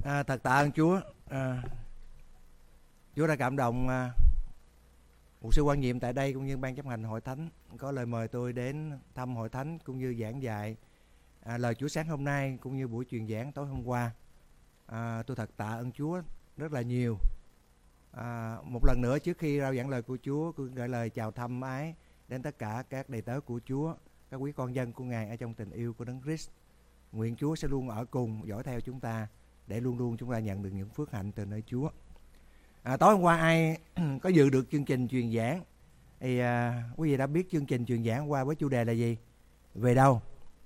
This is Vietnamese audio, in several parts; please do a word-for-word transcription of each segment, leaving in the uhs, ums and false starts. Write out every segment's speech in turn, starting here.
À, thật tạ ơn Chúa. À, Chúa đã cảm động à, mục sư quan nhiệm tại đây cũng như ban chấp hành hội thánh có lời mời tôi đến thăm hội thánh cũng như giảng dạy à, lời Chúa sáng hôm nay cũng như buổi truyền giảng tối hôm qua. À, tôi thật tạ ơn Chúa rất là nhiều. À, một lần nữa trước khi rao giảng lời của Chúa, tôi gửi lời chào thăm ái đến tất cả các đầy tớ của Chúa, các quý con dân của Ngài ở trong tình yêu của Đấng Christ. Nguyện Chúa sẽ luôn ở cùng, dõi theo chúng ta để luôn luôn chúng ta nhận được những phước hạnh từ nơi Chúa. À, tối hôm qua ai có dự được chương trình truyền giảng thì à, quý vị đã biết chương trình truyền giảng qua với chủ đề là gì? Về đâu?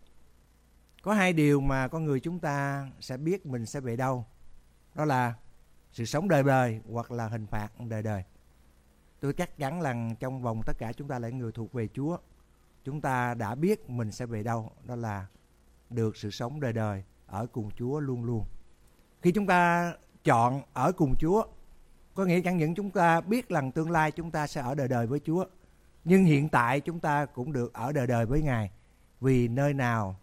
Có hai điều mà con người chúng ta sẽ biết mình sẽ về đâu. Đó là sự sống đời đời hoặc là hình phạt đời đời. Tôi chắc chắn là trong vòng tất cả chúng ta là người thuộc về Chúa, chúng ta đã biết mình sẽ về đâu. Đó là được sự sống đời đời ở cùng Chúa luôn luôn. Khi chúng ta chọn ở cùng Chúa, có nghĩa chẳng những chúng ta biết rằng tương lai chúng ta sẽ ở đời đời với Chúa, nhưng hiện tại chúng ta cũng được ở đời đời với Ngài. Vì nơi nào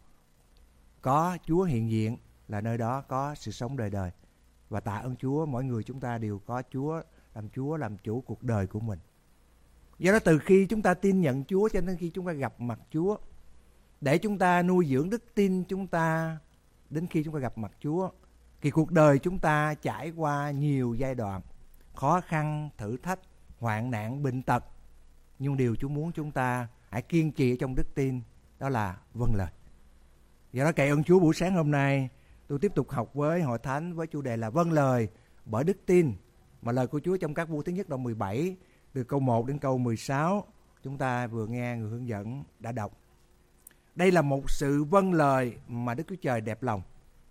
có Chúa hiện diện là nơi đó có sự sống đời đời. Và tạ ơn Chúa, mỗi người chúng ta đều có Chúa làm Chúa, làm chủ cuộc đời của mình. Do đó từ khi chúng ta tin nhận Chúa cho đến khi chúng ta gặp mặt Chúa, để chúng ta nuôi dưỡng đức tin chúng ta đến khi chúng ta gặp mặt Chúa, thì cuộc đời chúng ta trải qua nhiều giai đoạn khó khăn, thử thách, hoạn nạn, bệnh tật. Nhưng điều Chúa muốn chúng ta hãy kiên trì trong đức tin, đó là vâng lời. Do đó cậy ơn Chúa, buổi sáng hôm nay tôi tiếp tục học với hội thánh với chủ đề là vâng lời bởi đức tin. Mà lời của Chúa trong các vua thứ nhất đoạn mười bảy từ câu một đến câu mười sáu chúng ta vừa nghe người hướng dẫn đã đọc. Đây là một sự vâng lời mà Đức Chúa Trời đẹp lòng.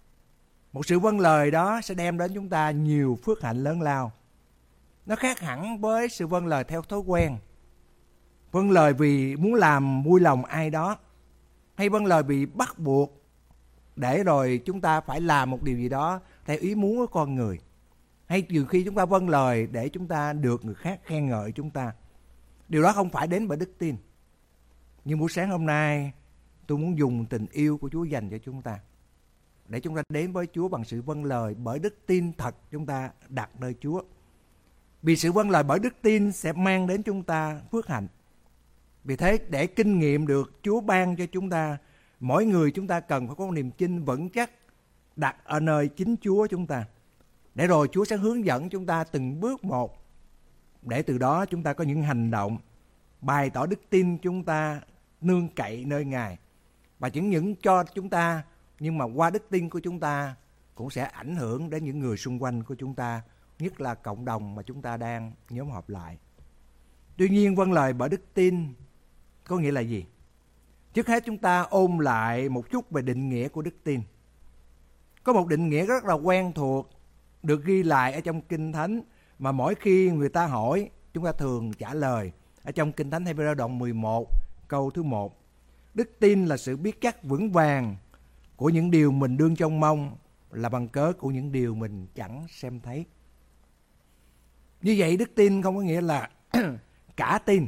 Một sự vâng lời đó sẽ đem đến chúng ta nhiều phước hạnh lớn lao. Nó khác hẳn với sự vâng lời theo thói quen. Vâng lời vì muốn làm vui lòng ai đó, hay vâng lời vì bắt buộc để rồi chúng ta phải làm một điều gì đó theo ý muốn của con người. Hay nhiều khi chúng ta vâng lời để chúng ta được người khác khen ngợi chúng ta. Điều đó không phải đến bởi đức tin. Nhưng buổi sáng hôm nay tôi muốn dùng tình yêu của Chúa dành cho chúng ta, để chúng ta đến với Chúa bằng sự vâng lời bởi đức tin thật chúng ta đặt nơi Chúa. Vì sự vâng lời bởi đức tin sẽ mang đến chúng ta phước hạnh. Vì thế để kinh nghiệm được Chúa ban cho chúng ta, mỗi người chúng ta cần phải có niềm tin vững chắc đặt ở nơi chính Chúa chúng ta. Để rồi Chúa sẽ hướng dẫn chúng ta từng bước một, để từ đó chúng ta có những hành động bày tỏ đức tin chúng ta nương cậy nơi Ngài. Và chẳng những cho chúng ta, nhưng mà qua đức tin của chúng ta cũng sẽ ảnh hưởng đến những người xung quanh của chúng ta, nhất là cộng đồng mà chúng ta đang nhóm họp lại. Tuy nhiên vâng lời bởi đức tin có nghĩa là gì? Trước hết chúng ta ôn lại một chút về định nghĩa của đức tin. Có một định nghĩa rất là quen thuộc được ghi lại ở trong Kinh Thánh, mà mỗi khi người ta hỏi chúng ta thường trả lời ở trong Kinh Thánh Hê-bơ-rơ đoạn mười một câu thứ một. Đức tin là sự biết chắc vững vàng của những điều mình đương trông mong, là bằng cớ của những điều mình chẳng xem thấy. Như vậy đức tin không có nghĩa là cả tin,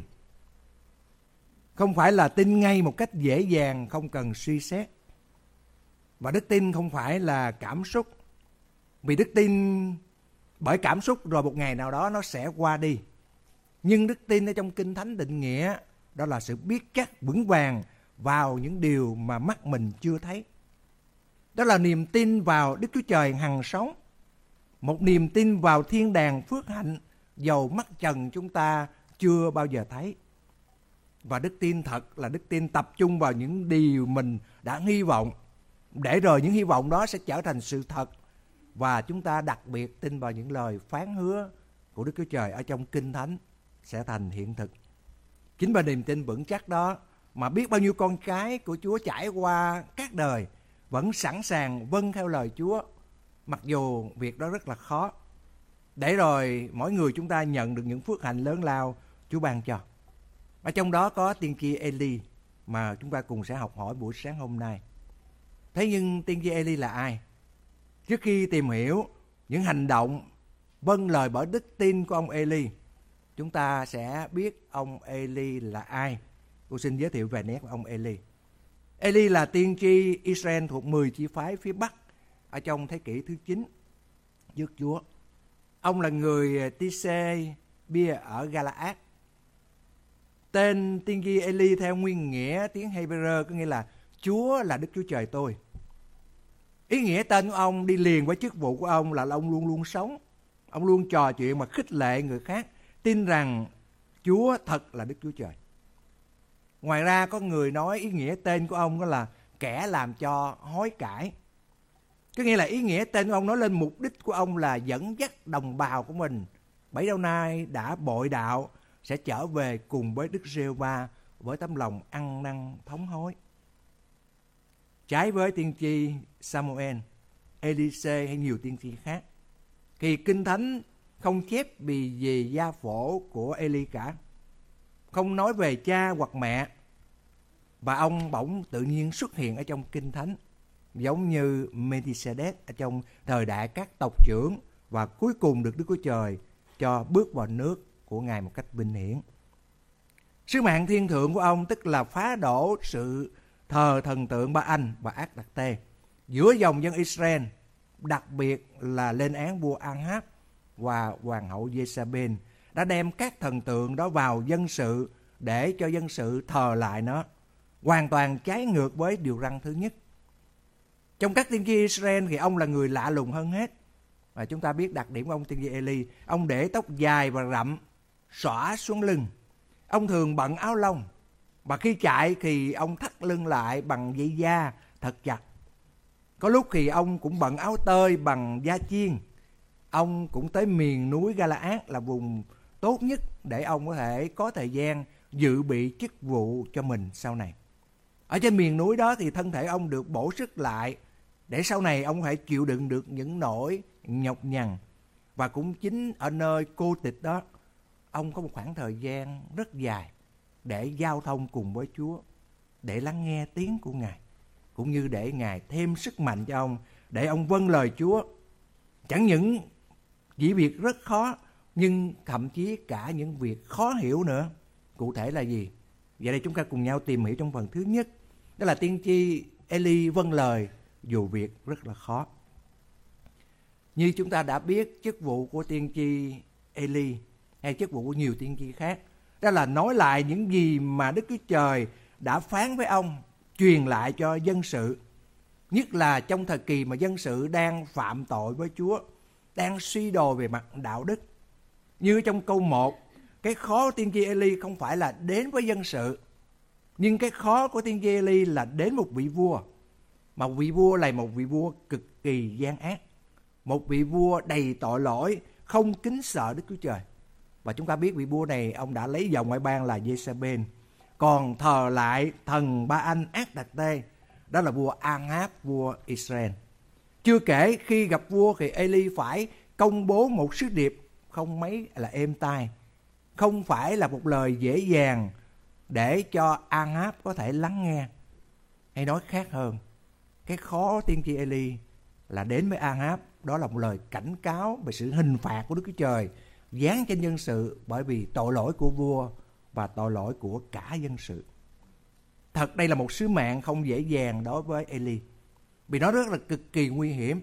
không phải là tin ngay một cách dễ dàng không cần suy xét. Và đức tin không phải là cảm xúc, vì đức tin bởi cảm xúc rồi một ngày nào đó nó sẽ qua đi. Nhưng đức tin ở trong Kinh Thánh định nghĩa đó là sự biết chắc vững vàng vào những điều mà mắt mình chưa thấy. Đó là niềm tin vào Đức Chúa Trời hằng sống, một niềm tin vào thiên đàng phước hạnh dầu mắt trần chúng ta chưa bao giờ thấy. Và đức tin thật là đức tin tập trung vào những điều mình đã hy vọng, để rồi những hy vọng đó sẽ trở thành sự thật. Và chúng ta đặc biệt tin vào những lời phán hứa của Đức Chúa Trời ở trong Kinh Thánh sẽ thành hiện thực. Chính bởi niềm tin vững chắc đó mà biết bao nhiêu con cái của Chúa trải qua các đời vẫn sẵn sàng vâng theo lời Chúa, mặc dù việc đó rất là khó, để rồi mỗi người chúng ta nhận được những phước hạnh lớn lao Chúa ban cho. Ở trong đó có tiên tri Eli mà chúng ta cùng sẽ học hỏi buổi sáng hôm nay. Thế nhưng tiên tri Eli là ai? Trước khi tìm hiểu những hành động vâng lời bởi đức tin của ông Eli, chúng ta sẽ biết ông Eli là ai. Tôi xin giới thiệu vài nét của ông Eli. Eli là tiên tri Israel thuộc mười chi phái phía Bắc ở trong thế kỷ thứ chín. trước Chúa. Ông là người Tise Bia ở Galaad. Tên tiên tri Eli theo nguyên nghĩa tiếng Hebrew có nghĩa là Chúa là Đức Chúa Trời tôi. Ý nghĩa tên của ông đi liền với chức vụ của ông là ông luôn luôn sống. Ông luôn trò chuyện mà khích lệ người khác, tin rằng Chúa thật là Đức Chúa Trời. Ngoài ra có người nói ý nghĩa tên của ông đó là kẻ làm cho hối cải. Có nghĩa là ý nghĩa tên của ông nói lên mục đích của ông là dẫn dắt đồng bào của mình bấy lâu nay đã bội đạo sẽ trở về cùng với Đức Giê-hô-va với tấm lòng ăn năn thống hối. Trái với tiên tri Samuel, Elise hay nhiều tiên tri khác, thì Kinh Thánh không chép vì về gia phổ của Eli cả, không nói về cha hoặc mẹ, và ông bỗng tự nhiên xuất hiện ở trong Kinh Thánh, giống như Melchizedek ở trong thời đại các tộc trưởng, và cuối cùng được Đức Chúa Trời cho bước vào nước của Ngài một cách vinh hiển. Sứ mạng thiên thượng của ông tức là phá đổ sự thờ thần tượng Ba-anh và Ác Đặc Tê giữa dòng dân Israel, đặc biệt là lên án vua Ahab và hoàng hậu Jezabel đã đem các thần tượng đó vào dân sự để cho dân sự thờ lại nó, hoàn toàn trái ngược với điều răn thứ nhất. Trong các tiên tri Israel thì ông là người lạ lùng hơn hết. Và chúng ta biết đặc điểm của ông tiên tri Eli, ông để tóc dài và rậm xõa xuống lưng. Ông thường bận áo lông, và khi chạy thì ông thắt lưng lại bằng dây da thật chặt. Có lúc thì ông cũng bận áo tơi bằng da chiên. Ông cũng tới miền núi Galaad là vùng tốt nhất để ông có thể có thời gian dự bị chức vụ cho mình sau này. Ở trên miền núi đó thì thân thể ông được bổ sức lại để sau này ông có thể chịu đựng được những nỗi nhọc nhằn. Và cũng chính ở nơi cô tịch đó, ông có một khoảng thời gian rất dài để giao thông cùng với Chúa, để lắng nghe tiếng của Ngài, cũng như để Ngài thêm sức mạnh cho ông, để ông vâng lời Chúa. Chẳng những chỉ việc rất khó, nhưng thậm chí cả những việc khó hiểu nữa. Cụ thể là gì? Vậy đây chúng ta cùng nhau tìm hiểu trong phần thứ nhất. Đó là tiên tri Eli vâng lời dù việc rất là khó. Như chúng ta đã biết, chức vụ của tiên tri Eli hay chức vụ của nhiều tiên tri khác, đó là nói lại những gì mà Đức Chúa Trời đã phán với ông, truyền lại cho dân sự. Nhất là trong thời kỳ mà dân sự đang phạm tội với Chúa, đang suy đồi về mặt đạo đức. Như trong câu một, cái khó của tiên tri Eli không phải là đến với dân sự, nhưng cái khó của tiên tri Eli là đến một vị vua. Mà vị vua là một vị vua cực kỳ gian ác, một vị vua đầy tội lỗi, không kính sợ Đức Chúa Trời. Và chúng ta biết vị vua này ông đã lấy vợ ngoại bang là Jezabel, còn thờ lại thần Ba-anh Ác Đặc Tê, đó là vua Ahab, vua Israel. Chưa kể khi gặp vua thì Eli phải công bố một sứ điệp không mấy là êm tai, không phải là một lời dễ dàng để cho Ahab có thể lắng nghe. Hay nói khác hơn, cái khó tiên tri Eli là đến với Ahab, đó là một lời cảnh cáo về sự hình phạt của Đức Chúa Trời giáng trên dân sự bởi vì tội lỗi của vua và tội lỗi của cả dân sự. Thật đây là một sứ mạng không dễ dàng đối với Eli, vì nó rất là cực kỳ nguy hiểm.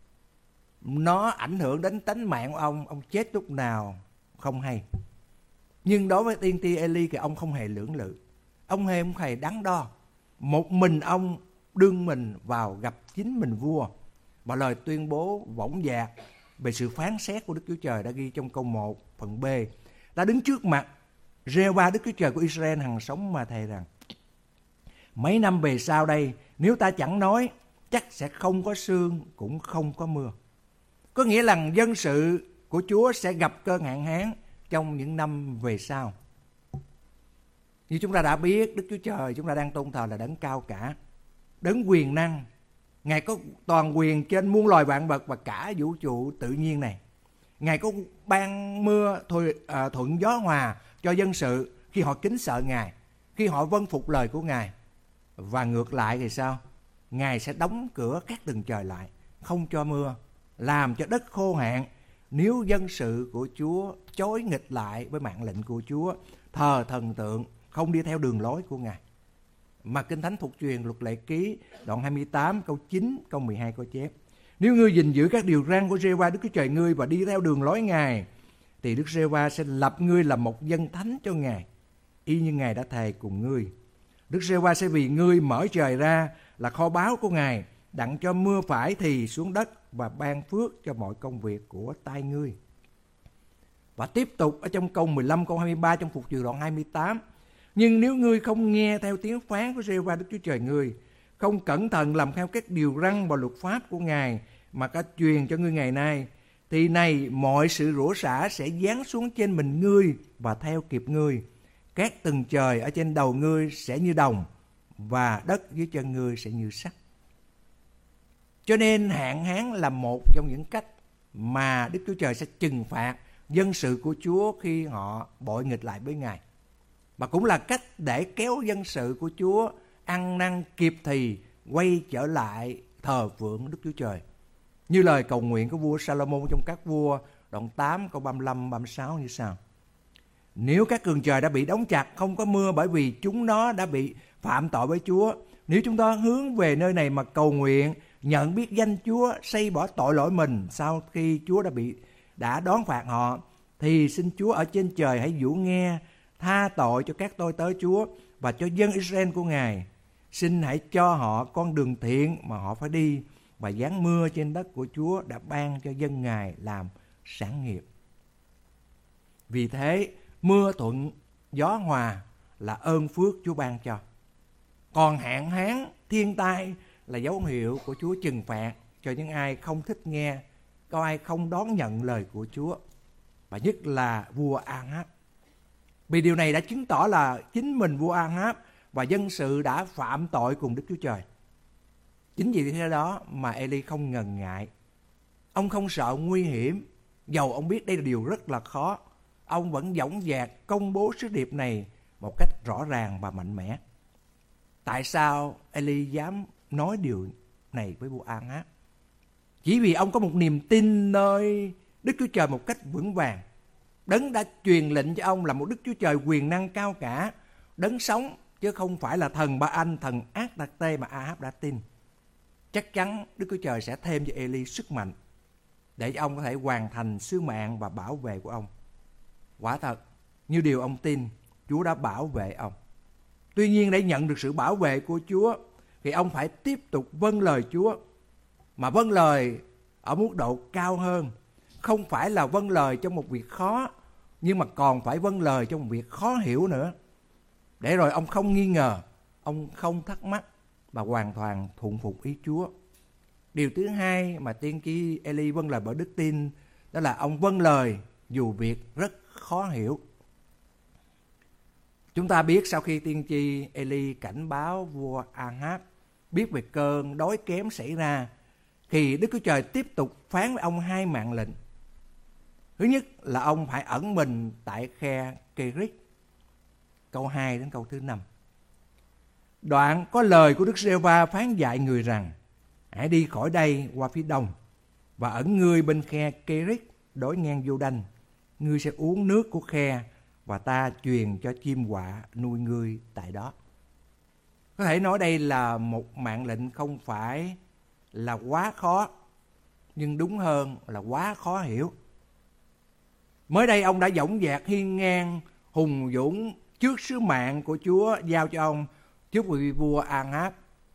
Nó ảnh hưởng đến tánh mạng của ông, ông chết lúc nào không hay. Nhưng đối với tiên tri Eli thì ông không hề lưỡng lự, ông hề không hề đắn đo. Một mình ông đương mình vào gặp chính mình vua, và lời tuyên bố võng dạc về sự phán xét của Đức Chúa Trời đã ghi trong câu một phần B. Ta đứng trước mặt Giê-hô-va Đức Chúa Trời của Israel hằng sống mà thề rằng, mấy năm về sau đây, nếu ta chẳng nói, chắc sẽ không có sương cũng không có mưa. Có nghĩa là dân sự của Chúa sẽ gặp cơn hạn hán trong những năm về sau. Như chúng ta đã biết, Đức Chúa Trời chúng ta đang tôn thờ là đấng cao cả, đấng quyền năng. Ngài có toàn quyền trên muôn loài vạn vật và cả vũ trụ tự nhiên này. Ngài có ban mưa thuận gió hòa cho dân sự khi họ kính sợ Ngài, khi họ vâng phục lời của Ngài. Và ngược lại thì sao? Ngài sẽ đóng cửa các tầng trời lại, không cho mưa, làm cho đất khô hạn nếu dân sự của Chúa chối nghịch lại với mạng lệnh của Chúa, thờ thần tượng, không đi theo đường lối của Ngài. Mà Kinh Thánh thuộc truyền Luật Lệ Ký đoạn hai mươi tám câu chín, câu mười hai có chép: Nếu ngươi gìn giữ các điều răn của Giê-hô-va Đức Chúa Trời ngươi và đi theo đường lối Ngài, thì Đức Giê-hô-va sẽ lập ngươi làm một dân thánh cho Ngài, y như Ngài đã thề cùng ngươi. Đức Giê-hô-va sẽ vì ngươi mở trời ra là kho báu của Ngài, đặng cho mưa phải thì xuống đất và ban phước cho mọi công việc của tay ngươi. Và tiếp tục ở trong câu mười lăm, câu hai mươi ba trong Phục Dược đoạn hai mươi tám. Nhưng nếu ngươi không nghe theo tiếng phán của Giê-hô-va Đức Chúa Trời ngươi, không cẩn thận làm theo các điều răn và luật pháp của Ngài mà có truyền cho ngươi ngày nay, thì này mọi sự rủa xả sẽ giáng xuống trên mình ngươi và theo kịp ngươi. Các tầng trời ở trên đầu ngươi sẽ như đồng và đất dưới chân ngươi sẽ như sắt. Cho nên hạn hán là một trong những cách mà Đức Chúa Trời sẽ trừng phạt dân sự của Chúa khi họ bội nghịch lại với Ngài. Và cũng là cách để kéo dân sự của Chúa ăn năn kịp thì quay trở lại thờ phượng Đức Chúa Trời. Như lời cầu nguyện của vua Salomon trong Các Vua đoạn tám câu ba mươi lăm ba mươi sáu như sau: Nếu các cường trời đã bị đóng chặt không có mưa bởi vì chúng nó đã bị phạm tội với Chúa, nếu chúng ta hướng về nơi này mà cầu nguyện, nhận biết danh Chúa, xây bỏ tội lỗi mình sau khi Chúa đã bị đã đón phạt họ, thì xin Chúa ở trên trời hãy dụ nghe, tha tội cho các tôi tớ Chúa và cho dân Israel của Ngài. Xin hãy cho họ con đường thiện mà họ phải đi, và giáng mưa trên đất của Chúa đã ban cho dân Ngài làm sản nghiệp. Vì thế, mưa thuận, gió hòa là ơn phước Chúa ban cho. Còn hạn hán, thiên tai là dấu hiệu của Chúa trừng phạt cho những ai không thích nghe, có ai không đón nhận lời của Chúa, và nhất là vua A-háp. Vì điều này đã chứng tỏ là chính mình vua A-háp và dân sự đã phạm tội cùng Đức Chúa Trời. Chính vì thế đó mà Ê-li không ngần ngại. Ông không sợ nguy hiểm, dầu ông biết đây là điều rất là khó. Ông vẫn dõng dạc công bố sứ điệp này một cách rõ ràng và mạnh mẽ. Tại sao Ê-li dám nói điều này với vua A-háp? Chỉ vì ông có một niềm tin nơi Đức Chúa Trời một cách vững vàng. Đấng đã truyền lệnh cho ông là một Đức Chúa Trời quyền năng cao cả, đấng sống chứ không phải là thần Ba-anh, thần Ác Tạc Tê mà A-háp đã tin. Chắc chắn Đức Chúa Trời sẽ thêm cho Ê-li sức mạnh để ông có thể hoàn thành sứ mạng và bảo vệ của ông. Quả thật, như điều ông tin, Chúa đã bảo vệ ông. Tuy nhiên, để nhận được sự bảo vệ của Chúa thì ông phải tiếp tục vâng lời Chúa. Mà vâng lời ở mức độ cao hơn, không phải là vâng lời trong một việc khó, nhưng mà còn phải vâng lời trong một việc khó hiểu nữa. Để rồi ông không nghi ngờ, ông không thắc mắc và hoàn toàn thuận phục ý Chúa. Điều thứ hai mà tiên tri Ê-li vâng lời bởi đức tin, đó là ông vâng lời dù việc rất khó hiểu. Chúng ta biết sau khi tiên tri Ê-li cảnh báo vua A-háp biết về cơn đói kém xảy ra, thì Đức Chúa Trời tiếp tục phán với ông hai mạng lệnh. Thứ nhất là ông phải ẩn mình tại khe Kê-rít, câu hai đến câu thứ năm. Đoạn có lời của Đức Giê-hô-va phán dạy người rằng: hãy đi khỏi đây qua phía đông và ẩn ngươi bên khe Kê-rít đối ngang Giô-đanh. Ngươi sẽ uống nước của khe và ta truyền cho chim quạ nuôi ngươi tại đó. Có thể nói đây là một mạng lệnh không phải là quá khó, nhưng đúng hơn là quá khó hiểu. Mới đây ông đã dõng dạc hiên ngang hùng dũng trước sứ mạng của Chúa giao cho ông trước vị vua A-háp.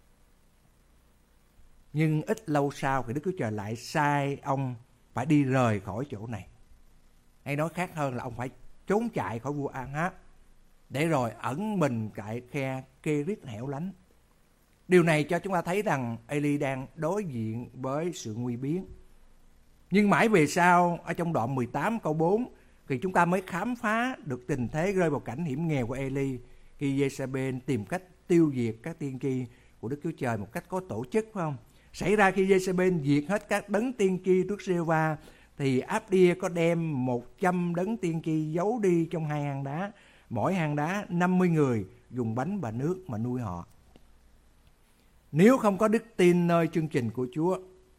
Nhưng ít lâu sau thì Đức Chúa Trời lại sai ông phải đi rời khỏi chỗ này. Hay nói khác hơn là ông phải trốn chạy khỏi vua A-háp để rồi ẩn mình tại khe Kê-rít hẻo lánh. Điều này cho chúng ta thấy rằng Ê-li đang đối diện với sự nguy biến. Nhưng mãi về sau, ở trong đoạn mười tám câu bốn, thì chúng ta mới khám phá được tình thế rơi vào cảnh hiểm nghèo của Ê-li khi Giê-sa-bên tìm cách tiêu diệt các tiên tri của Đức Chúa Trời một cách có tổ chức, phải không? Xảy ra khi Giê-sa-bên diệt hết các đấng tiên tri trước Giê-hô-va, thì Áp-đia có đem một trăm đấng tiên tri giấu đi trong hai hang đá, mỗi hang đá năm mươi người, dùng bánh và nước mà nuôi họ. Nếu không có đức tin nơi chương trình của Chúa,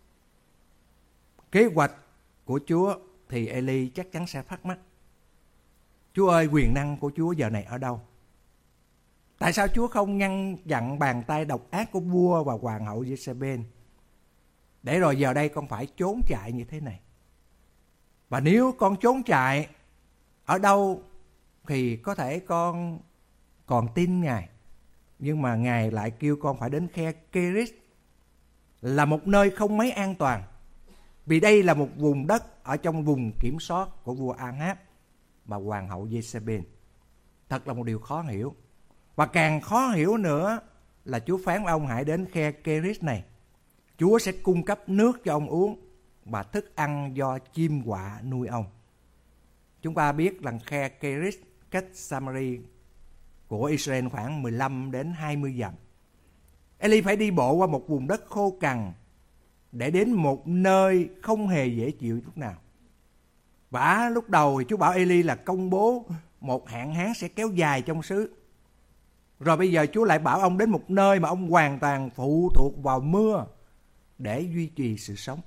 kế hoạch của Chúa, thì Ê-li chắc chắn sẽ thắc mắc: Chúa ơi, quyền năng của Chúa giờ này ở đâu? Tại sao Chúa không ngăn chặn bàn tay độc ác của vua và hoàng hậu Giê-sa-bên? để rồi giờ đây con phải trốn chạy như thế này. Và nếu con trốn chạy ở đâu thì có thể con còn tin Ngài, nhưng mà Ngài lại kêu con phải đến khe Kerit, là một nơi không mấy an toàn, vì đây là một vùng đất ở trong vùng kiểm soát của vua Ahab và hoàng hậu Jezebel. Thật là một điều khó hiểu. Và càng khó hiểu nữa là Chúa phán với ông hãy đến khe Kerit này. Chúa sẽ cung cấp nước cho ông uống và thức ăn do chim quạ nuôi ông. Chúng ta biết rằng khe Kerit cách Samari của Israel khoảng mười lăm đến hai mươi dặm. Eli phải đi bộ qua một vùng đất khô cằn để đến một nơi không hề dễ chịu chút nào. Và lúc đầu thì Chúa bảo Eli là công bố một hạn hán sẽ kéo dài trong xứ. Rồi bây giờ Chúa lại bảo ông đến một nơi mà ông hoàn toàn phụ thuộc vào mưa để duy trì sự sống.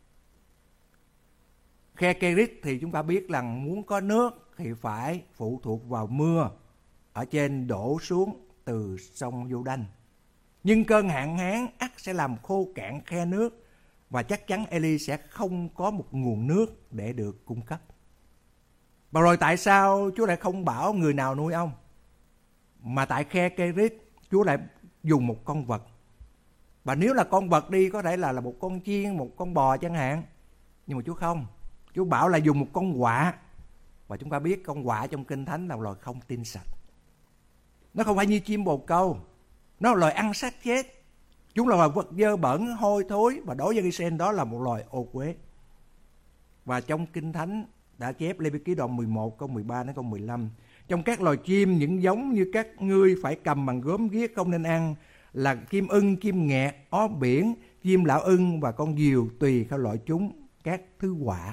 Khe Kerit thì chúng ta biết rằng muốn có nước thì phải phụ thuộc vào mưa ở trên đổ xuống từ sông Giô-đanh. Nhưng cơn hạn hán ắt sẽ làm khô cạn khe nước, và chắc chắn Eli sẽ không có một nguồn nước để được cung cấp. Và rồi tại sao Chúa lại không bảo người nào nuôi ông, mà tại khe Kerit Chúa lại dùng một con vật? Và nếu là con vật đi có thể là, là một con chiên, một con bò chẳng hạn. Nhưng mà Chúa không. Chúa bảo là dùng một con quạ. Và chúng ta biết con quạ trong Kinh Thánh là loài không tin sạch. Nó không phải như chim bồ câu. Nó là loài ăn xác chết. Chúng là loài vật dơ bẩn, hôi thối. Và đối với Israel đó là một loài ô uế. Và trong Kinh Thánh đã chép Lê Vi Ký đoạn mười một câu mười ba đến câu mười lăm. Trong các loài chim, những giống như các ngươi phải cầm bằng gốm ghiếc không nên ăn là chim ưng, chim nghẹt, ó biển, chim lão ưng và con diều tùy theo loại chúng, các thứ quạ.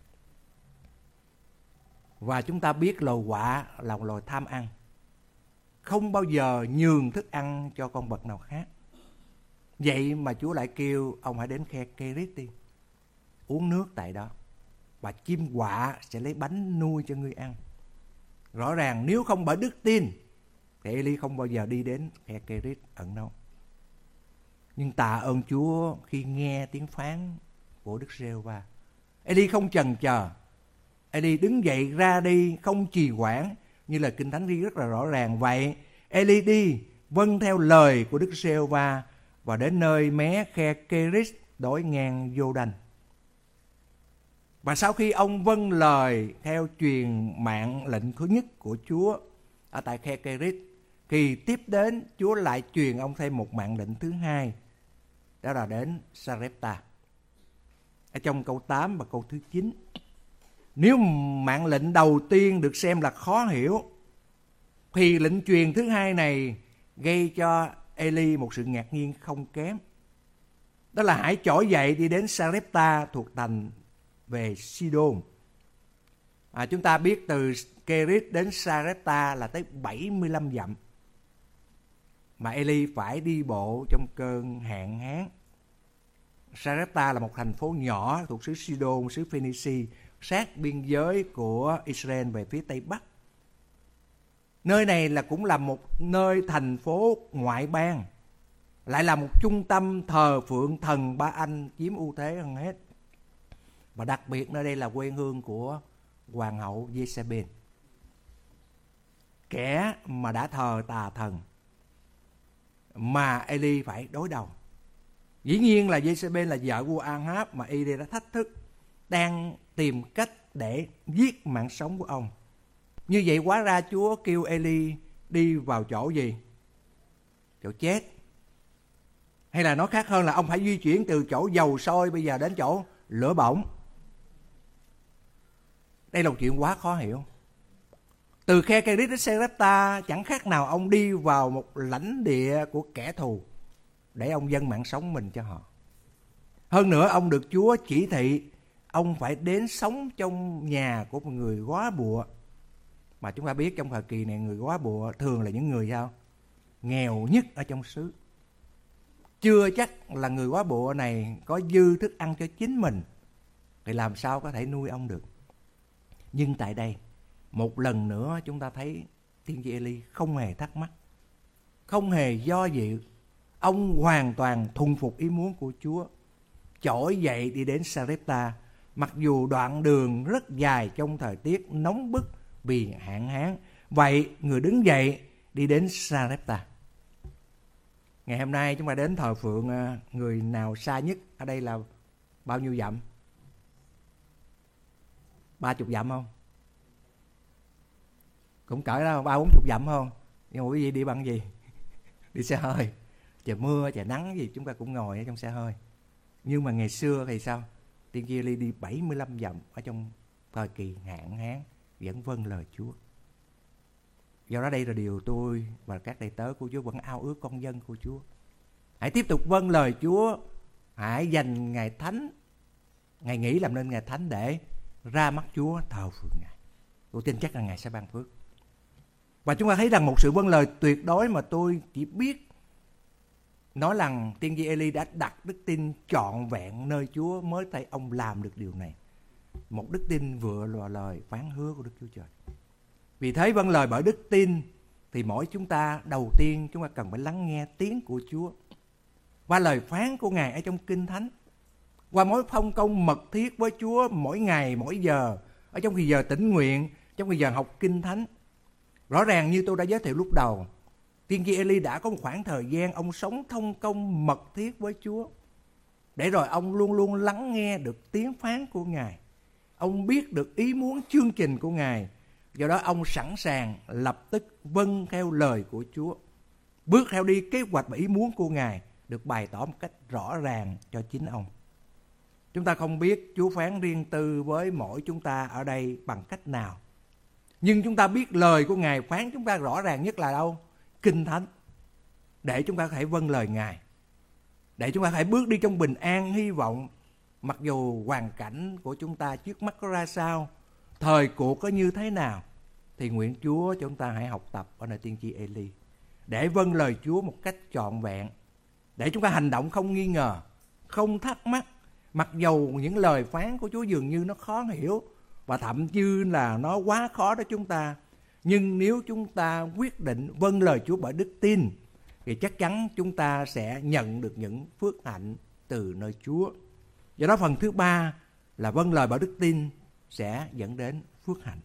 Và chúng ta biết loài quạ là một loài tham ăn, không bao giờ nhường thức ăn cho con vật nào khác. Vậy mà Chúa lại kêu ông hãy đến khe Kerit đi, uống nước tại đó, và chim quạ sẽ lấy bánh nuôi cho ngươi ăn. Rõ ràng nếu không bởi đức tin thì Eli không bao giờ đi đến khe Kerit ẩn náu. Nhưng tạ ơn Chúa khi nghe tiếng phán của Đức Giê-hô-va, Eli không chần chờ. Eli đứng dậy ra đi, không trì hoãn, như là Kinh Thánh ghi rất là rõ ràng. Vậy Eli đi vâng theo lời của Đức Giê-hô-va và đến nơi mé khe Kerit đối ngang Giô-đanh. Và sau khi ông vâng lời theo truyền mạng lệnh thứ nhất của Chúa ở tại khe Kerit, thì tiếp đến Chúa lại truyền ông thêm một mạng lệnh thứ hai, đó là đến Sarepta. Ở trong câu tám và câu thứ chín. Nếu mạng lệnh đầu tiên được xem là khó hiểu, thì lệnh truyền thứ hai này gây cho Eli một sự ngạc nhiên không kém. Đó là hãy trỗi dậy đi đến Sarepta thuộc thành về Sidon. À, chúng ta biết từ Kerit đến Sarepta là tới bảy mươi lăm dặm. Mà Eli phải đi bộ trong cơn hạn hán. Sarepta là một thành phố nhỏ thuộc xứ Sidon, xứ Phoenicia, sát biên giới của Israel về phía Tây Bắc. Nơi này là cũng là một nơi thành phố ngoại bang, lại là một trung tâm thờ phượng thần Ba Anh chiếm ưu thế hơn hết. Và đặc biệt nơi đây là quê hương của hoàng hậu Jezebel, kẻ mà đã thờ tà thần mà Eli phải đối đầu. Dĩ nhiên là Jezebel là vợ vua Ahab mà Eli đã thách thức, đang tìm cách để giết mạng sống của ông. Như vậy hóa ra Chúa kêu Eli đi vào chỗ gì? Chỗ chết. Hay là nói khác hơn là ông phải di chuyển từ chỗ dầu sôi bây giờ đến chỗ lửa bỏng. Đây là một chuyện quá khó hiểu. Từ khe Kerit đến Sarepta chẳng khác nào ông đi vào một lãnh địa của kẻ thù để ông dâng mạng sống mình cho họ. Hơn nữa ông được Chúa chỉ thị ông phải đến sống trong nhà của một người góa bụa. Mà chúng ta biết trong thời kỳ này người góa bụa thường là những người sao? Nghèo nhất ở trong xứ. Chưa chắc là người góa bụa này có dư thức ăn cho chính mình, thì làm sao có thể nuôi ông được. Nhưng tại đây, một lần nữa chúng ta thấy tiên tri Eli không hề thắc mắc, không hề do dự. Ông hoàn toàn thuần phục ý muốn của Chúa. trỗi dậy đi đến Sarepta. Mặc dù đoạn đường rất dài trong thời tiết nóng bức vì hạn hán, vậy người đứng dậy đi đến Sarepta. Ngày hôm nay chúng ta đến thờ phượng người nào xa nhất ở đây là bao nhiêu dặm? Ba chục dặm không? Cũng cỡ đó ba bốn chục dặm không? Nhưng mà quý vị đi bằng gì? Đi xe hơi. Trời mưa, trời nắng gì chúng ta cũng ngồi ở trong xe hơi. Nhưng mà ngày xưa thì sao? Tiên tri Eli đi bảy mươi lăm dặm ở trong thời kỳ hạn hán vẫn vâng lời Chúa. Do đó đây là điều tôi và các đầy tớ của Chúa vẫn ao ước con dân của Chúa. Hãy tiếp tục vâng lời Chúa. Hãy dành ngày thánh, ngày nghỉ làm nên ngày thánh để ra mắt Chúa, thờ phượng Ngài. Tôi tin chắc là Ngài sẽ ban phước. Và chúng ta thấy rằng một sự vâng lời tuyệt đối mà tôi chỉ biết nói rằng tiên tri Eli đã đặt đức tin trọn vẹn nơi Chúa mới thấy ông làm được điều này. Một đức tin vừa là lời phán hứa của Đức Chúa Trời. Vì thế vâng lời bởi đức tin thì mỗi chúng ta đầu tiên chúng ta cần phải lắng nghe tiếng của Chúa và lời phán của Ngài ở trong Kinh Thánh, qua mối thông công mật thiết với Chúa mỗi ngày, mỗi giờ, ở trong khi giờ tĩnh nguyện, trong khi giờ học Kinh Thánh. Rõ ràng như tôi đã giới thiệu lúc đầu, tiên tri Eli đã có một khoảng thời gian ông sống thông công mật thiết với Chúa, để rồi ông luôn luôn lắng nghe được tiếng phán của Ngài. Ông biết được ý muốn chương trình của Ngài. Do đó ông sẵn sàng lập tức vâng theo lời của Chúa, bước theo đi kế hoạch và ý muốn của Ngài được bày tỏ một cách rõ ràng cho chính ông. Chúng ta không biết Chúa phán riêng tư với mỗi chúng ta ở đây bằng cách nào, nhưng chúng ta biết lời của Ngài phán chúng ta rõ ràng nhất là đâu? Kinh Thánh. Để chúng ta có thể vâng lời Ngài, để chúng ta có thể bước đi trong bình an hy vọng. Mặc dù hoàn cảnh của chúng ta trước mắt có ra sao, thời cuộc có như thế nào, thì nguyện Chúa cho chúng ta hãy học tập ở nơi tiên tri Eli, để vâng lời Chúa một cách trọn vẹn, để chúng ta hành động không nghi ngờ, không thắc mắc. Mặc dù những lời phán của Chúa dường như nó khó hiểu và thậm chí là nó quá khó đối với chúng ta, nhưng nếu chúng ta quyết định vâng lời Chúa bởi đức tin thì chắc chắn chúng ta sẽ nhận được những phước hạnh từ nơi Chúa. Do đó phần thứ ba là vâng lời bởi đức tin sẽ dẫn đến phước hạnh.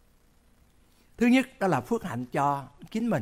Thứ nhất đó là phước hạnh cho chính mình.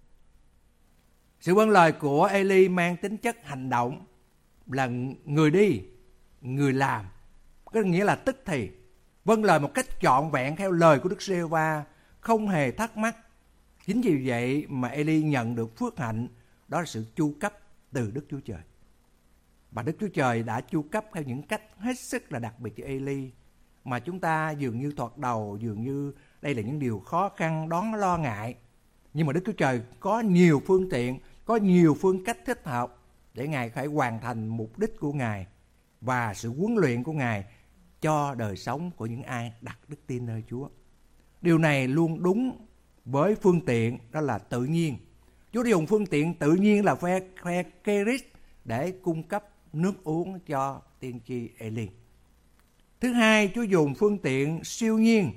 Sự vâng lời của Eli mang tính chất hành động, là người đi, người làm. Có nghĩa là tức thì vâng lời một cách trọn vẹn theo lời của Đức Giê-hô-va, không hề thắc mắc. Chính vì vậy mà Eli nhận được phước hạnh, đó là sự chu cấp từ Đức Chúa Trời. Và Đức Chúa Trời đã chu cấp theo những cách hết sức là đặc biệt cho Eli, mà chúng ta dường như thoạt đầu, dường như đây là những điều khó khăn, đáng lo ngại. Nhưng mà Đức Chúa Trời có nhiều phương tiện, có nhiều phương cách thích hợp để Ngài phải hoàn thành mục đích của Ngài và sự huấn luyện của Ngài cho đời sống của những ai đặt đức tin nơi Chúa. Điều này luôn đúng với phương tiện, đó là tự nhiên. Chúa đã dùng phương tiện tự nhiên là phe, phe Kerit để cung cấp nước uống cho tiên tri Eli. Thứ hai, Chúa dùng phương tiện siêu nhiên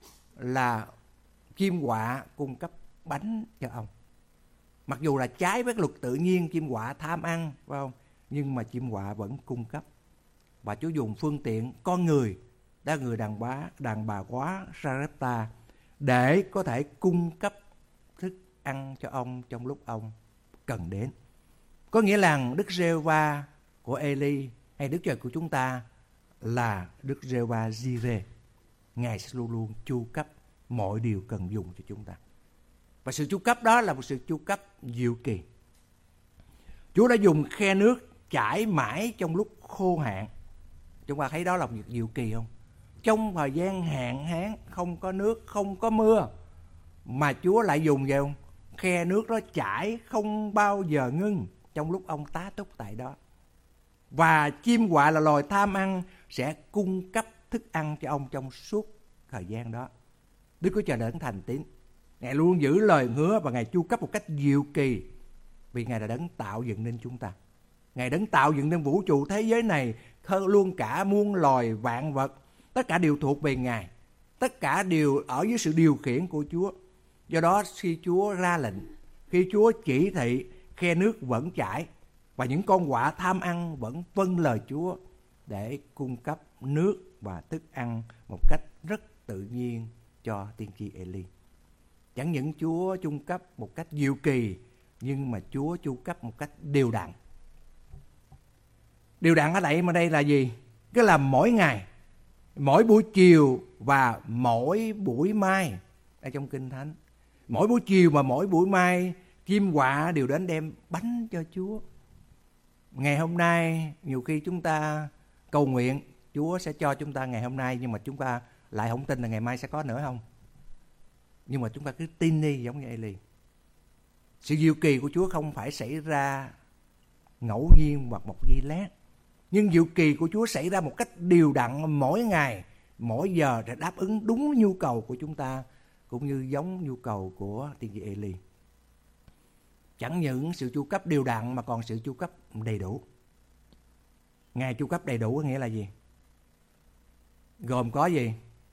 là chim quạ cung cấp bánh cho ông. Mặc dù là trái với luật tự nhiên, chim quạ tham ăn, phải không? Nhưng mà chim quạ vẫn cung cấp. Và Chúa dùng phương tiện con người, đó là người đàn bà, đàn bà quá Sarepta, để có thể cung cấp thức ăn cho ông trong lúc ông cần đến. Có nghĩa là Đức Giê-hô-va của Eli hay Đức Trời của chúng ta là Đức Giê-hô-va Jireh. Ngài sẽ luôn luôn chu cấp mọi điều cần dùng cho chúng ta. Và sự chu cấp đó là một sự chu cấp diệu kỳ. Chúa đã dùng khe nước chảy mãi trong lúc khô hạn. Chúng ta thấy đó là một việc diệu kỳ không? Trong thời gian hạn hán, không có nước, không có mưa, mà Chúa lại dùng gì không? Khe nước đó chảy không bao giờ ngưng trong lúc ông tá túc tại đó. Và chim quạ là loài tham ăn sẽ cung cấp thức ăn cho ông trong suốt thời gian đó. Đức Chúa Trời đã đấng thành tín. Ngài luôn giữ lời hứa và Ngài chu cấp một cách diệu kỳ, vì Ngài đã đấng tạo dựng nên chúng ta. Ngài đấng tạo dựng nên vũ trụ thế giới này, luôn cả muôn loài vạn vật, tất cả đều thuộc về Ngài. Tất cả đều ở dưới sự điều khiển của Chúa. Do đó khi Chúa ra lệnh, khi Chúa chỉ thị, khe nước vẫn chảy và những con quạ tham ăn vẫn vâng lời Chúa. để cung cấp nước và thức ăn một cách rất tự nhiên cho tiên tri Eli. Chẳng những Chúa cung cấp một cách diệu kỳ, nhưng mà Chúa chu cấp một cách đều đặn. Đều đặn ở đây mà đây là gì? Cái là mỗi ngày, mỗi buổi chiều và mỗi buổi mai. Ở trong Kinh Thánh, mỗi buổi chiều và mỗi buổi mai, chim quạ đều đến đem bánh cho Chúa. Ngày hôm nay, nhiều khi chúng ta cầu nguyện Chúa sẽ cho chúng ta ngày hôm nay, nhưng mà chúng ta lại không tin là ngày mai sẽ có nữa không? Nhưng mà chúng ta cứ tin đi, giống như Eli. Sự diệu kỳ của Chúa không phải xảy ra ngẫu nhiên hoặc một giây lát, nhưng diệu kỳ của Chúa xảy ra một cách đều đặn mỗi ngày, mỗi giờ để đáp ứng đúng nhu cầu của chúng ta, cũng như giống nhu cầu của tiên tri Eli. Chẳng những sự chu cấp đều đặn mà còn sự chu cấp đầy đủ. Ngài chu cấp đầy đủ có nghĩa là gì? Gồm có gì?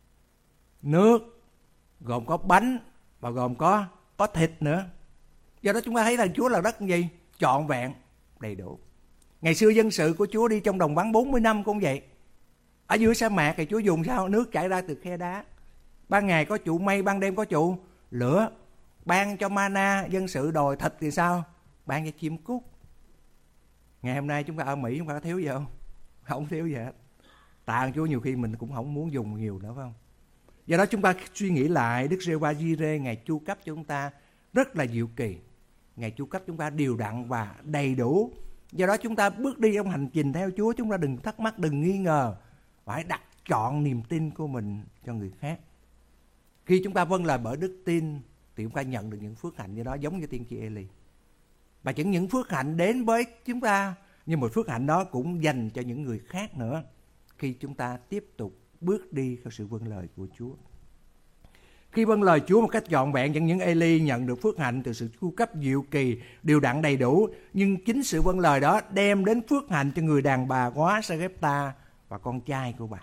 Nước, gồm có bánh và gồm có có thịt nữa. Do đó chúng ta thấy rằng Chúa là rất gì? Trọn vẹn, đầy đủ. Ngày xưa dân sự của Chúa đi trong đồng vắng bốn mươi năm cũng vậy. Ở dưới sa mạc thì Chúa dùng sao? Nước chảy ra từ khe đá. Ban ngày có trụ mây, ban đêm có trụ lửa. Ban cho mana, dân sự đòi thịt thì sao? Ban cho chim cút. Ngày hôm nay chúng ta ở Mỹ chúng ta có thiếu gì không? Không thiếu gì hết. Tạ ơn Chúa, nhiều khi mình cũng không muốn dùng nhiều nữa, phải không? Do đó chúng ta suy nghĩ lại, Đức Giê-hô-va Gi-rê, Ngài chu cấp cho chúng ta rất là diệu kỳ. Ngài chu cấp chúng ta đều đặn và đầy đủ. Do đó chúng ta bước đi trong hành trình theo Chúa, chúng ta đừng thắc mắc, đừng nghi ngờ, phải đặt trọn niềm tin của mình cho người khác. Khi chúng ta vâng lời bởi đức tin thì chúng ta nhận được những phước hạnh như đó, giống như tiên tri Eli. Và chẳng những phước hạnh đến với chúng ta, nhưng một phước hạnh đó cũng dành cho những người khác nữa, khi chúng ta tiếp tục bước đi theo sự vâng lời của Chúa. Khi vâng lời Chúa một cách trọn vẹn, chẳng những Eli nhận được phước hạnh từ sự chu cấp diệu kỳ, đều đặn đầy đủ, nhưng chính sự vâng lời đó đem đến phước hạnh cho người đàn bà góa Sa-rép-ta và con trai của bà.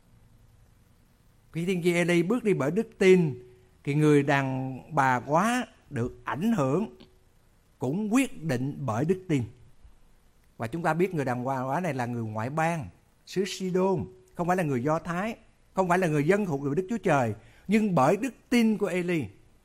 Khi tiên tri Eli bước đi bởi đức tin, thì người đàn bà góa được ảnh hưởng cũng quyết định bởi đức tin. Và chúng ta biết người đàn bà góa này là người ngoại bang, xứ Si-đôn, không phải là người Do Thái, không phải là người dân thuộc về Đức Chúa Trời, nhưng bởi đức tin của Eli,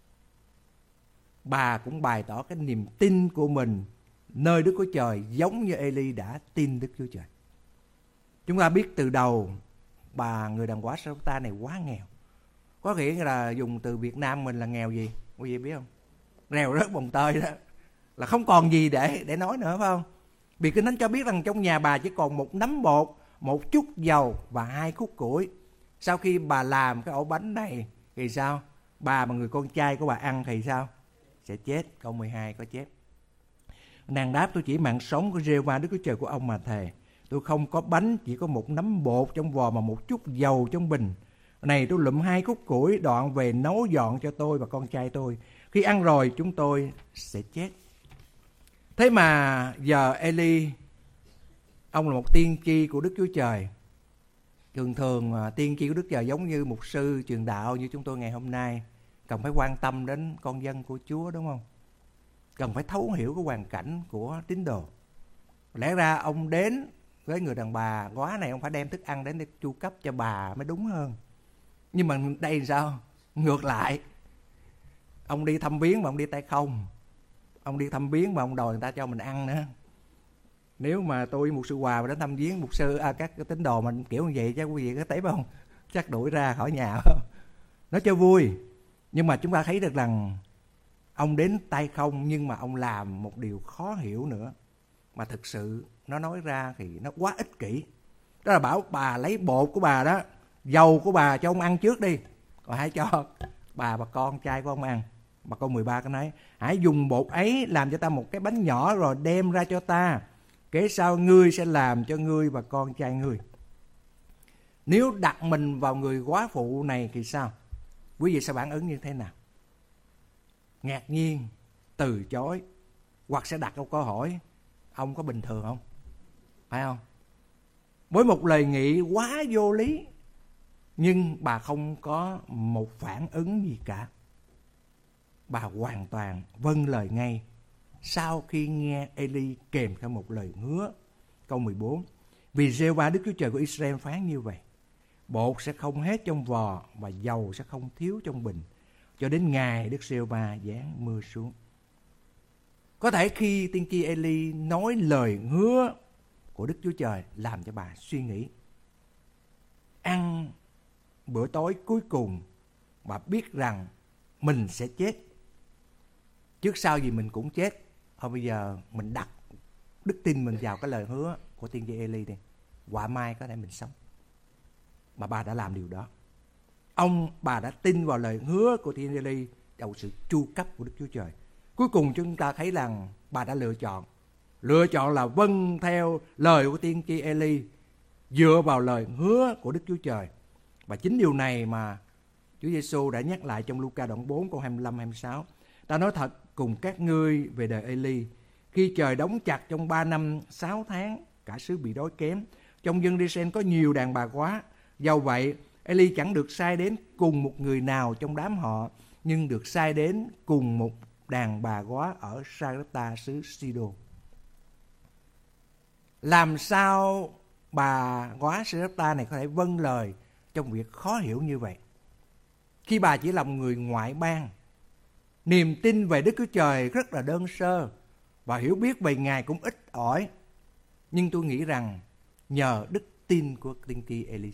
bà cũng bày tỏ cái niềm tin của mình nơi Đức Chúa Trời, giống như Eli đã tin Đức Chúa Trời. Chúng ta biết từ đầu bà người đàn bà Sa-rép-ta này quá nghèo. Có nghĩa là dùng từ Việt Nam mình là nghèo gì? Quý vị biết không? Nghèo rớt bồng tơi đó. Là không còn gì để để nói nữa, phải không? Vì Kinh Thánh cho biết rằng trong nhà bà chỉ còn một nắm bột, một chút dầu và hai khúc củi. Sau khi bà làm cái ổ bánh này thì sao? Bà và người con trai của bà ăn thì sao? Sẽ chết. Câu mười hai có chép. Nàng đáp: tôi chỉ mạng sống của Giê-hô-va Đức Chúa Trời của ông mà thề. Tôi không có bánh, chỉ có một nắm bột trong vò và một chút dầu trong bình. Này tôi lụm hai khúc củi đoạn về nấu dọn cho tôi và con trai tôi. Khi ăn rồi chúng tôi sẽ chết. Thế mà giờ Eli, ông là một tiên tri của Đức Chúa Trời. Thường thường tiên tri của Đức Chúa Trời giống như mục sư truyền đạo như chúng tôi ngày hôm nay, cần phải quan tâm đến con dân của Chúa, đúng không? Cần phải thấu hiểu cái hoàn cảnh của tín đồ. Lẽ ra ông đến với người đàn bà góa này, ông phải đem thức ăn đến để chu cấp cho bà mới đúng hơn. Nhưng mà đây sao? Ngược lại. Ông đi thăm viếng mà ông đi tay không. Ông đi thăm viếng mà ông đòi người ta cho mình ăn nữa. Nếu mà tôi một sư Hòa mà đến thăm viếng một sư à, các tín đồ mình kiểu như vậy, chắc quý vị có thấy không? Chắc đuổi ra khỏi nhà không? Nói cho vui. Nhưng mà chúng ta thấy được rằng ông đến tay không, nhưng mà ông làm một điều khó hiểu nữa. Mà thực sự nó nói ra thì nó quá ích kỷ. Đó là bảo bà lấy bột của bà đó, dầu của bà cho ông ăn trước đi, rồi hãy cho bà và con trai của ông ăn. Bà câu mười ba có nói: hãy dùng bột ấy làm cho ta một cái bánh nhỏ rồi đem ra cho ta. Kế sau ngươi sẽ làm cho ngươi và con trai ngươi. Nếu đặt mình vào người góa phụ này thì sao? Quý vị sẽ phản ứng như thế nào? Ngạc nhiên, từ chối, hoặc sẽ đặt câu câu hỏi: ông có bình thường không? Phải không? Với một lời nghị quá vô lý, nhưng bà không có một phản ứng gì cả. Bà hoàn toàn vâng lời ngay sau khi nghe Eli kèm theo một lời hứa. Câu mười bốn: Vì Giê-hô-va Đức Chúa Trời của Israel phán như vậy: bột sẽ không hết trong vò và dầu sẽ không thiếu trong bình, cho đến ngày Đức Giê-hô-va giáng mưa xuống. Có thể khi tiên tri Ê-li nói lời hứa của Đức Chúa Trời làm cho bà suy nghĩ. Ăn bữa tối cuối cùng bà biết rằng mình sẽ chết. Trước sau gì mình cũng chết. Thôi bây giờ mình đặt đức tin mình vào cái lời hứa của tiên tri Ê-li đi. Quả mai có thể mình sống. Mà bà đã làm điều đó. Ông bà đã tin vào lời hứa của tiên tri Ê-li, vào sự chu cấp của Đức Chúa Trời. Cuối cùng chúng ta thấy rằng bà đã lựa chọn. Lựa chọn là vâng theo lời của tiên tri Ê-li, dựa vào lời hứa của Đức Chúa Trời. Và chính điều này mà Chúa Giêsu đã nhắc lại trong Luca đoạn bốn câu hai mươi lăm hai mươi sáu. Ta nói thật cùng các ngươi về đời Ê-li, khi trời đóng chặt trong ba năm sáu tháng, cả xứ bị đói kém, trong dân Đi-sen có nhiều đàn bà quá. Do vậy Ê-li chẳng được sai đến cùng một người nào trong đám họ, nhưng được sai đến cùng một đàn bà quá ở Sa-rép-ta xứ Si-đô. Làm sao bà quá Sa-rép-ta này có thể vâng lời trong việc khó hiểu như vậy? Khi bà chỉ là một người ngoại bang, niềm tin về Đức Chúa Trời rất là đơn sơ và hiểu biết về Ngài cũng ít ỏi. Nhưng tôi nghĩ rằng nhờ đức tin của tiên tri Ê-li,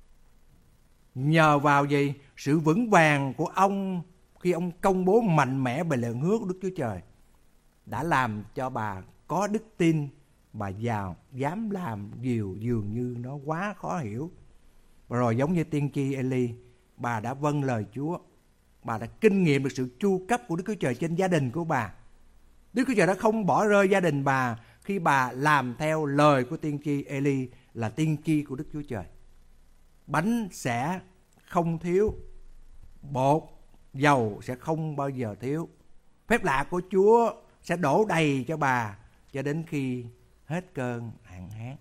nhờ vào gì? Sự vững vàng của ông khi ông công bố mạnh mẽ về lời hứa của Đức Chúa Trời đã làm cho bà có đức tin, bà giàu dám làm điều dường như nó quá khó hiểu. Và rồi giống như tiên tri Ê-li, bà đã vâng lời Chúa. Bà đã kinh nghiệm được sự chu cấp của Đức Chúa Trời trên gia đình của bà. Đức Chúa Trời đã không bỏ rơi gia đình bà khi bà làm theo lời của tiên tri Ê-li là tiên tri của Đức Chúa Trời. Bánh sẽ không thiếu, bột, dầu sẽ không bao giờ thiếu. Phép lạ của Chúa sẽ đổ đầy cho bà cho đến khi hết cơn hạn hán.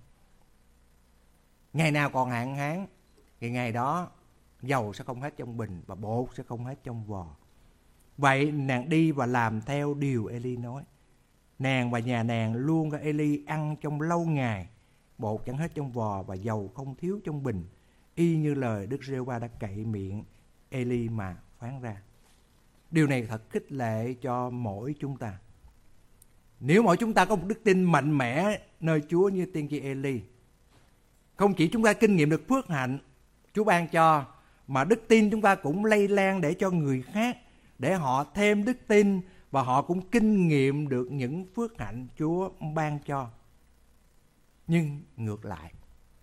Ngày nào còn hạn hán thì ngày đó dầu sẽ không hết trong bình và bột sẽ không hết trong vò. Vậy nàng đi và làm theo điều Ê-li nói. Nàng và nhà nàng luôn cho Ê-li ăn trong lâu ngày, bột chẳng hết trong vò và dầu không thiếu trong bình, y như lời Đức Giê-hô-va đã cậy miệng Ê-li mà phán ra. Điều này thật khích lệ cho mỗi chúng ta. Nếu mỗi chúng ta có một đức tin mạnh mẽ nơi Chúa như tiên tri Ê-li, không chỉ chúng ta kinh nghiệm được phước hạnh Chúa ban cho, mà đức tin chúng ta cũng lây lan để cho người khác, để họ thêm đức tin và họ cũng kinh nghiệm được những phước hạnh Chúa ban cho. Nhưng ngược lại,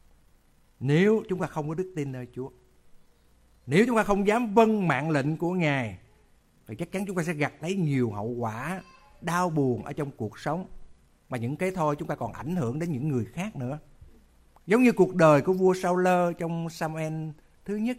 nếu chúng ta không có đức tin nơi Chúa, nếu chúng ta không dám vâng mạng lệnh của Ngài, thì chắc chắn chúng ta sẽ gặt lấy nhiều hậu quả đau buồn ở trong cuộc sống. Mà những cái thôi chúng ta còn ảnh hưởng đến những người khác nữa. Giống như cuộc đời của vua Sa-ul trong Sa-mu-el thứ nhất.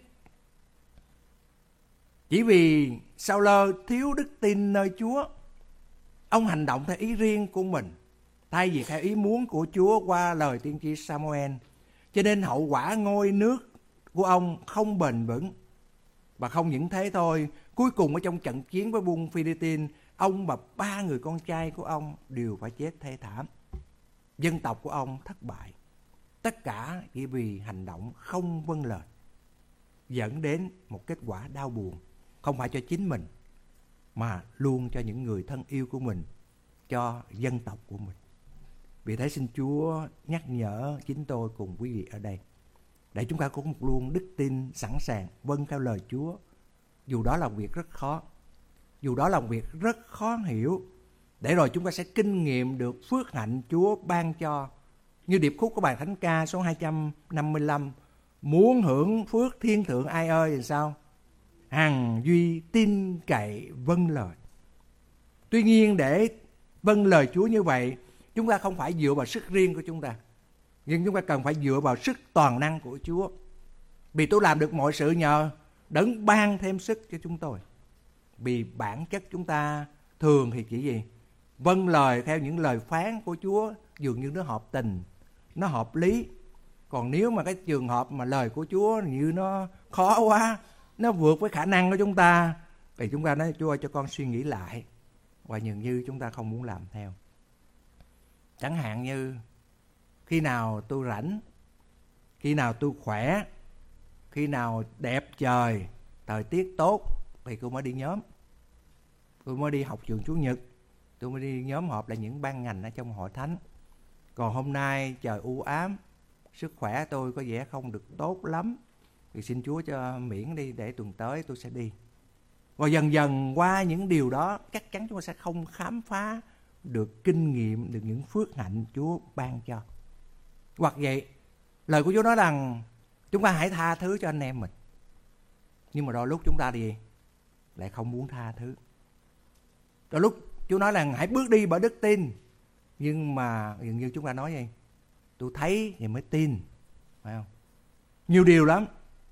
Chỉ vì Sa-ul thiếu đức tin nơi Chúa, ông hành động theo ý riêng của mình thay vì theo ý muốn của Chúa qua lời tiên tri Sa-mu-el. Cho nên hậu quả ngôi nước của ông không bền vững. Và không những thế thôi, cuối cùng ở trong trận chiến với quân Phi-li-tin, ông và ba người con trai của ông đều phải chết thê thảm. Dân tộc của ông thất bại. Tất cả chỉ vì hành động không vâng lời, dẫn đến một kết quả đau buồn, không phải cho chính mình, mà luôn cho những người thân yêu của mình, cho dân tộc của mình. Vì thế xin Chúa nhắc nhở chính tôi cùng quý vị ở đây, để chúng ta có một luôn đức tin sẵn sàng vâng theo lời Chúa, dù đó là việc rất khó, dù đó là một việc rất khó hiểu, để rồi chúng ta sẽ kinh nghiệm được phước hạnh Chúa ban cho. Như điệp khúc của bài thánh ca số hai trăm năm mươi lăm, muốn hưởng phước thiên thượng ai ơi thì sao? Hằng duy tin cậy vâng lời. Tuy nhiên để vâng lời Chúa như vậy, chúng ta không phải dựa vào sức riêng của chúng ta, nhưng chúng ta cần phải dựa vào sức toàn năng của Chúa. Vì tôi làm được mọi sự nhờ Đấng ban thêm sức cho chúng tôi. Vì bản chất chúng ta thường thì chỉ gì? Vâng lời theo những lời phán của Chúa dường như nó hợp tình, nó hợp lý. Còn nếu mà cái trường hợp mà lời của Chúa như nó khó quá, nó vượt với khả năng của chúng ta, thì chúng ta nói Chúa ơi cho con suy nghĩ lại. Và dường như chúng ta không muốn làm theo. Chẳng hạn như khi nào tôi rảnh, Khi nào tôi khỏe, khi nào đẹp trời, thời tiết tốt thì tôi mới đi nhóm. Tôi mới đi học trường Chủ nhật, tôi mới đi nhóm họp là những ban ngành ở trong hội thánh. Còn hôm nay trời u ám, sức khỏe tôi có vẻ không được tốt lắm, thì xin Chúa cho miễn đi, để tuần tới tôi sẽ đi. Và dần dần qua những điều đó, chắc chắn chúng ta sẽ không khám phá được kinh nghiệm, được những phước hạnh Chúa ban cho. Hoặc vậy, lời của Chúa nói rằng chúng ta hãy tha thứ cho anh em mình. Nhưng mà đôi lúc chúng ta thì lại không muốn tha thứ. Đôi lúc Chúa nói là hãy bước đi bởi đức tin. Nhưng mà dường như chúng ta nói gì? Tôi thấy thì mới tin, phải không? Nhiều điều lắm.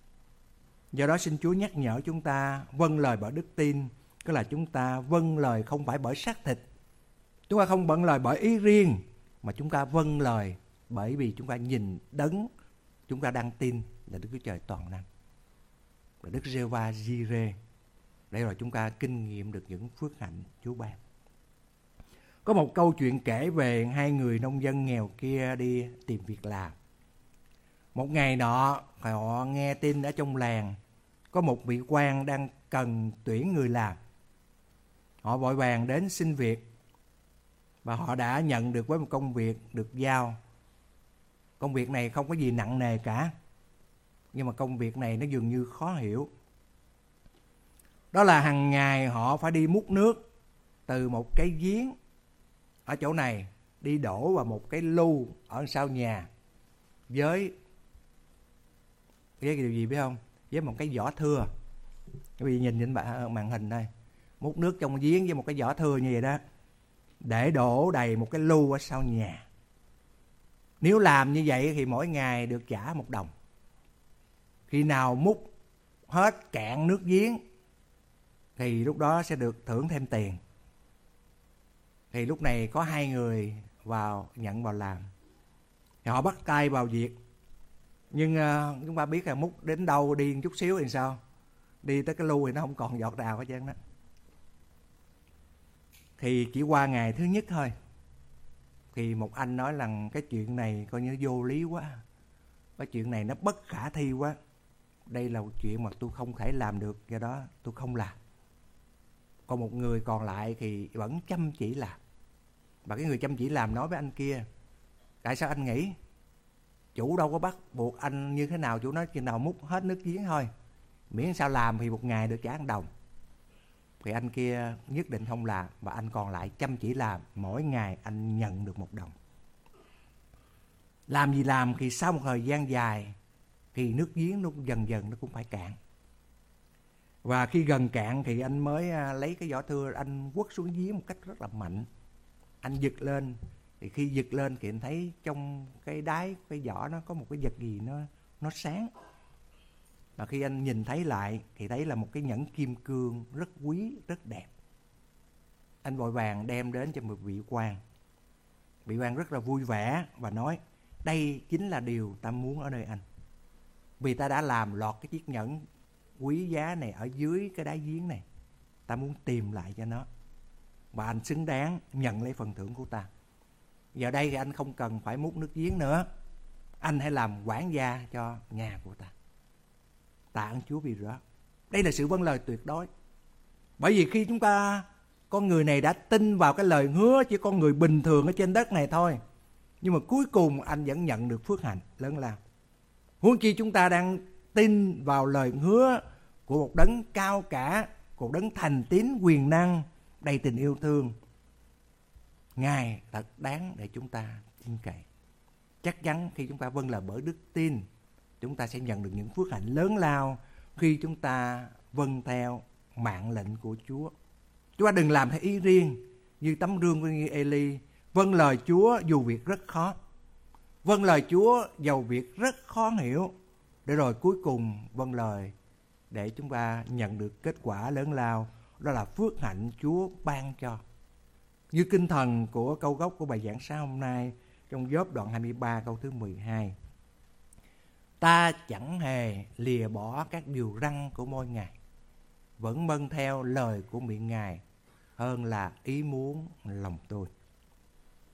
Do đó xin Chúa nhắc nhở chúng ta vâng lời bởi đức tin. Tức là chúng ta vâng lời không phải bởi xác thịt. Chúng ta không vâng lời bởi ý riêng, mà chúng ta vâng lời bởi vì chúng ta nhìn đấng chúng ta đang tin là Đức Chúa Trời toàn năng, là Đức Giê-hô-va Gi-rê. Để rồi chúng ta kinh nghiệm được những phước hạnh Chúa ban. Có một câu chuyện kể về hai người nông dân nghèo kia đi tìm việc làm. Một ngày nọ, họ nghe tin ở trong làng có một vị quan đang cần tuyển người làm. Họ vội vàng đến xin việc, và họ đã nhận được với một công việc được giao. Công việc này không có gì nặng nề cả, nhưng mà công việc này nó dường như khó hiểu. Đó là hàng ngày họ phải đi múc nước từ một cái giếng ở chỗ này, đi đổ vào một cái lu ở sau nhà, với với cái điều gì biết không? Với một cái giỏ thưa. Quý vị nhìn trên màn hình đây, múc nước trong giếng với một cái giỏ thưa như vậy đó, để đổ đầy một cái lu ở sau nhà. Nếu làm như vậy thì mỗi ngày được trả một đồng. Khi nào múc hết cạn nước giếng thì lúc đó sẽ được thưởng thêm tiền. Thì lúc này có hai người vào nhận vào làm, thì họ bắt tay vào việc. Nhưng uh, chúng ta biết là múc đến đâu đi một chút xíu thì sao? Đi tới cái lu thì nó không còn giọt nào hết trơn đó. Thì chỉ qua ngày thứ nhất thôi, thì một anh nói rằng cái chuyện này coi như vô lý quá, cái chuyện này nó bất khả thi quá, đây là một chuyện mà tôi không thể làm được, do đó tôi không làm. Còn một người còn lại thì vẫn chăm chỉ làm. Và cái người chăm chỉ làm nói với anh kia, tại sao anh nghĩ? Chủ đâu có bắt buộc anh như thế nào, chủ nói chừng nào múc hết nước giếng thôi, miễn sao làm thì một ngày được trả một đồng. Thì anh kia nhất định không làm, và anh còn lại chăm chỉ làm, mỗi ngày anh nhận được một đồng. Làm gì làm thì sau một thời gian dài thì nước giếng nó dần dần nó cũng phải cạn. Và khi gần cạn thì anh mới lấy cái giỏ thưa, anh quất xuống giếng một cách rất là mạnh. Anh giật lên, thì khi giật lên thì anh thấy trong cái đáy cái giỏ nó có một cái vật gì nó nó sáng. Và khi anh nhìn thấy lại thì thấy là một cái nhẫn kim cương rất quý, rất đẹp. Anh vội vàng đem đến cho một vị quan. Vị quan rất là vui vẻ và nói, đây chính là điều ta muốn ở nơi anh. Vì ta đã làm lọt cái chiếc nhẫn quý giá này ở dưới cái đáy giếng này, ta muốn tìm lại cho nó, và anh xứng đáng nhận lấy phần thưởng của ta. Giờ đây thì anh không cần phải múc nước giếng nữa, anh hãy làm quản gia cho nhà của ta. Tạ ơn Chúa vì đó. Đây là sự vâng lời tuyệt đối. Bởi vì khi chúng ta, con người này đã tin vào cái lời hứa, chỉ con người bình thường ở trên đất này thôi, nhưng mà cuối cùng anh vẫn nhận được phước hạnh lớn lao. Huống chi chúng ta đang tin vào lời hứa của một đấng cao cả, của một đấng thành tín quyền năng, đầy tình yêu thương. Ngài thật đáng để chúng ta tin cậy. Chắc chắn khi chúng ta vâng lời bởi đức tin, chúng ta sẽ nhận được những phước hạnh lớn lao khi chúng ta vâng theo mạng lệnh của Chúa. Chúng ta đừng làm theo ý riêng như tấm gương của Eli. Vâng lời Chúa dù việc rất khó. Vâng lời Chúa dầu việc rất khó hiểu. Để rồi cuối cùng vâng lời để chúng ta nhận được kết quả lớn lao. Đó là phước hạnh Chúa ban cho. Như kinh thần của câu gốc của bài giảng sáng hôm nay, trong Gióp đoạn hai mươi ba câu thứ mười hai. Ta chẳng hề lìa bỏ các điều răn của môi Ngài, vẫn vâng theo lời của miệng Ngài hơn là ý muốn lòng tôi.